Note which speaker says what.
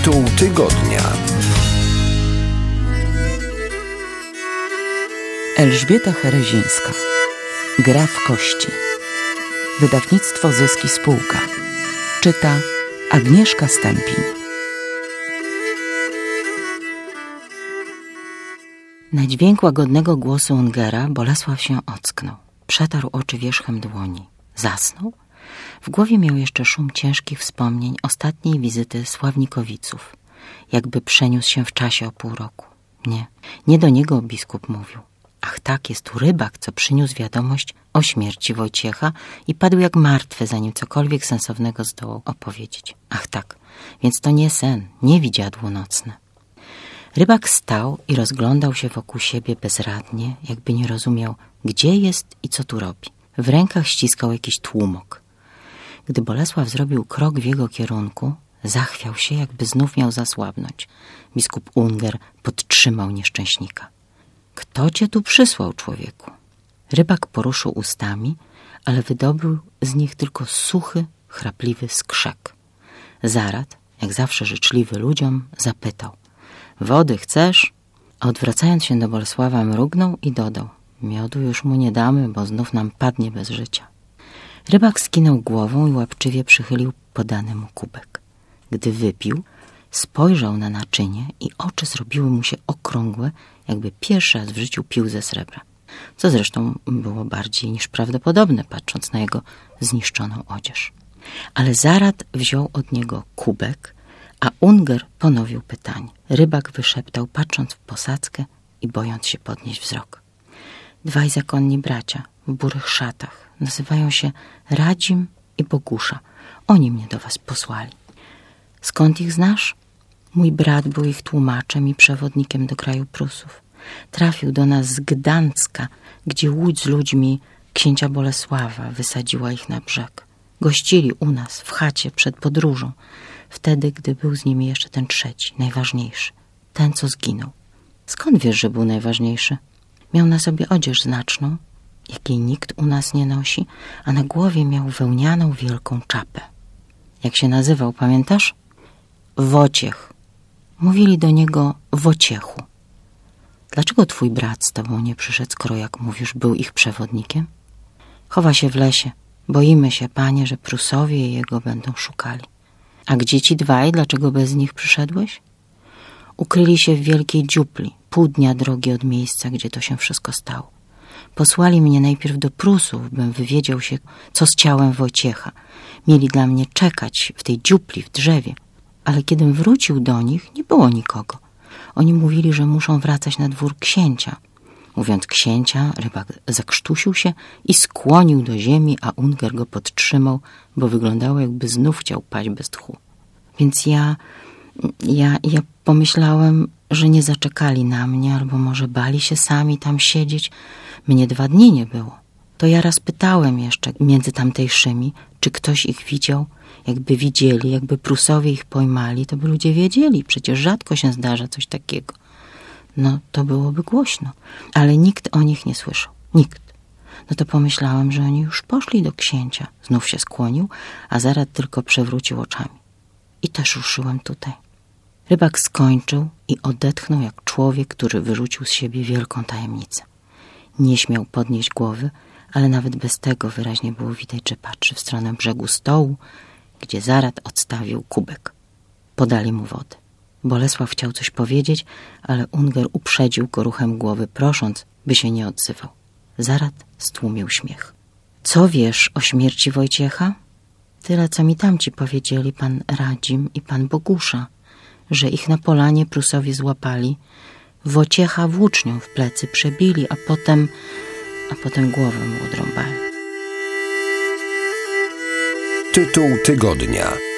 Speaker 1: Tytuł tygodnia.
Speaker 2: Elżbieta Herezińska. Gra w kości. Wydawnictwo Zyski Spółka. Czyta Agnieszka Stępień. Na dźwięk łagodnego głosu Ungera Bolesław się ocknął. Przetarł oczy wierzchem dłoni. Zasnął? W głowie miał jeszcze szum ciężkich wspomnień ostatniej wizyty Sławnikowiców. Jakby przeniósł się w czasie o pół roku. Nie do niego biskup mówił. Ach tak, jest tu rybak, co przyniósł wiadomość o śmierci Wojciecha i padł jak martwy, zanim cokolwiek sensownego zdołał opowiedzieć. Ach tak, więc to nie sen, nie widziadło nocne. Rybak stał i rozglądał się wokół siebie bezradnie, jakby nie rozumiał, gdzie jest i co tu robi. W rękach ściskał jakiś tłumok. Gdy Bolesław zrobił krok w jego kierunku, zachwiał się, jakby znów miał zasłabnąć. Biskup Unger podtrzymał nieszczęśnika. Kto cię tu przysłał, człowieku? Rybak poruszył ustami, ale wydobył z nich tylko suchy, chrapliwy skrzek. Zarat, jak zawsze życzliwy ludziom, zapytał. Wody chcesz? A odwracając się do Bolesława, mrugnął i dodał. Miodu już mu nie damy, bo znów nam padnie bez życia. Rybak skinął głową i łapczywie przychylił podany mu kubek. Gdy wypił, spojrzał na naczynie i oczy zrobiły mu się okrągłe, jakby pierwszy raz w życiu pił ze srebra. Co zresztą było bardziej niż prawdopodobne, patrząc na jego zniszczoną odzież. Ale Zarat wziął od niego kubek, a Unger ponowił pytanie. Rybak wyszeptał, patrząc w posadzkę i bojąc się podnieść wzrok. Dwaj zakonni bracia w burych szatach nazywają się Radzim i Bogusza. Oni mnie do was posłali. Skąd ich znasz? Mój brat był ich tłumaczem i przewodnikiem do kraju Prusów. Trafił do nas z Gdańska, gdzie łódź z ludźmi księcia Bolesława wysadziła ich na brzeg. Gościli u nas w chacie przed podróżą, wtedy, gdy był z nimi jeszcze ten trzeci, najważniejszy, ten, co zginął. Skąd wiesz, że był najważniejszy? Miał na sobie odzież znaczną, jakiej nikt u nas nie nosi, a na głowie miał wełnianą wielką czapę. Jak się nazywał, pamiętasz? Wociech. Mówili do niego Wociechu. Dlaczego twój brat z tobą nie przyszedł, skoro, jak mówisz, był ich przewodnikiem? Chowa się w lesie. Boimy się, panie, że Prusowie jego będą szukali. A gdzie ci dwaj? Dlaczego bez nich przyszedłeś? Ukryli się w wielkiej dziupli, pół dnia drogi od miejsca, gdzie to się wszystko stało. Posłali mnie najpierw do Prusów, bym wywiedział się, co z ciałem Wojciecha. Mieli dla mnie czekać w tej dziupli, w drzewie. Ale kiedym wrócił do nich, nie było nikogo. Oni mówili, że muszą wracać na dwór księcia. Mówiąc księcia, rybak zakrztusił się i skłonił do ziemi, a Unger go podtrzymał, bo wyglądało, jakby znów chciał paść bez tchu. Więc ja pomyślałem, że nie zaczekali na mnie, albo może bali się sami tam siedzieć. Mnie 2 dni nie było. To ja raz pytałem jeszcze między tamtejszymi, czy ktoś ich widział. Jakby widzieli, jakby Prusowie ich pojmali, to by ludzie wiedzieli. Przecież rzadko się zdarza coś takiego. No, to byłoby głośno. Ale nikt o nich nie słyszał. Nikt. No to pomyślałem, że oni już poszli do księcia. Znów się skłonił, a Zarat tylko przewrócił oczami. I też ruszyłem tutaj. Rybak skończył i odetchnął jak człowiek, który wyrzucił z siebie wielką tajemnicę. Nie śmiał podnieść głowy, ale nawet bez tego wyraźnie było widać, że patrzy w stronę brzegu stołu, gdzie Zarat odstawił kubek. Podali mu wody. Bolesław chciał coś powiedzieć, ale Unger uprzedził go ruchem głowy, prosząc, by się nie odzywał. Zarat stłumił śmiech. Co wiesz o śmierci Wojciecha? Tyle, co mi tamci powiedzieli, pan Radzim i pan Bogusza, że ich na polanie Prusowie złapali, Wojciecha włócznią w plecy przebili, a potem głowę mu odrąbali.
Speaker 1: Tytuł tygodnia.